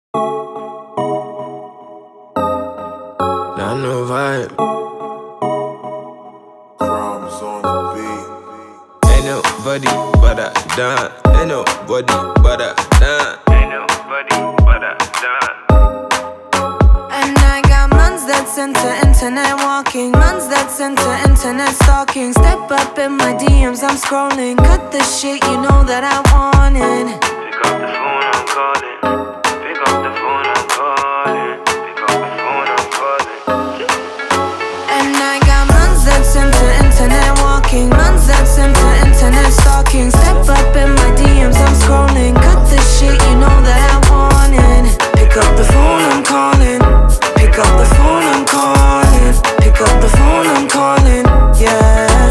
Not no vibe. Crumbs on the beat. Ain't nobody but a dime. Ain't nobody but a dime. Ain't nobody but a dime. And I got mans that's into internet walking, mans that's into internet stalking. Step up in my DMs, I'm scrolling. Cut the shit, you know that I want it. Pick up the phone, I'm calling. Pick up the phone, I'm calling. Pick up the phone, I'm calling. And I got mans that's into internet walking, mans that's into internet stalking. Step up in my DMs, I'm scrolling. Cut the shit, you know that I want it. Pick up the phone, I'm calling. Pick up the phone, I'm calling. Pick up the phone, I'm calling. Yeah.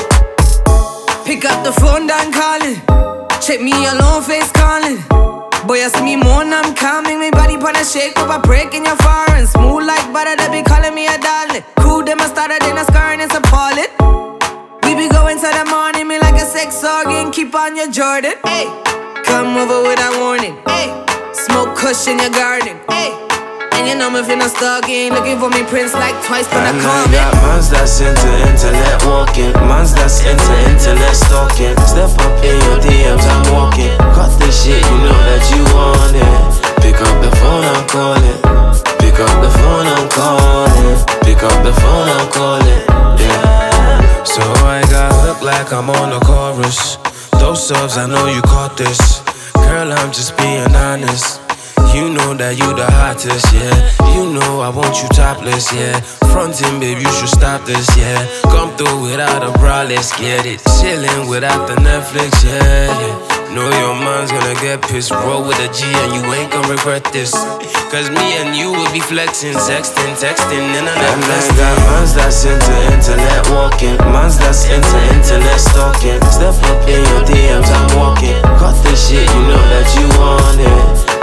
Pick up the phone, I'm calling. Check me alone, face calling. Boy, you see me moan, I'm calming. My body wanna shake up, I break in your foreign. Smooth like butter, they be calling me a darling. Cool, them I started in a scarring, it's appalling. We be going to the morning, me like a sex organ. Keep on your Jordan, hey. Come over without warning, hey. Smoke kush in your garden, hey. And you know me finna stalking. Looking for me prince like twice when I And come I got mans that's into internet walking, mans that's into internet stalking. Step up in your DMs, I'm walking. Cut this shit, you know that you want it. Pick up the phone, I'm calling. Pick up the phone, I'm calling. Pick up the phone, I'm calling. Yeah. So I gotta look like I'm on the chorus. Those subs, I know you caught this. Girl, I'm just being honest. You know that you the hottest, yeah. You know I want you topless, yeah. Frontin', babe, you should stop this, yeah. Come through without a bra, let's get it. Chillin' without the Netflix, yeah, yeah. Know your man's gonna get pissed. Roll with a G and you ain't gonna regret this. Cause me and you will be flexing, texting, internet. And I got mans that's into internet walking, mans that's into internet stalking. Step up in your DMs, I'm walking. Cut this shit, you know that you want it.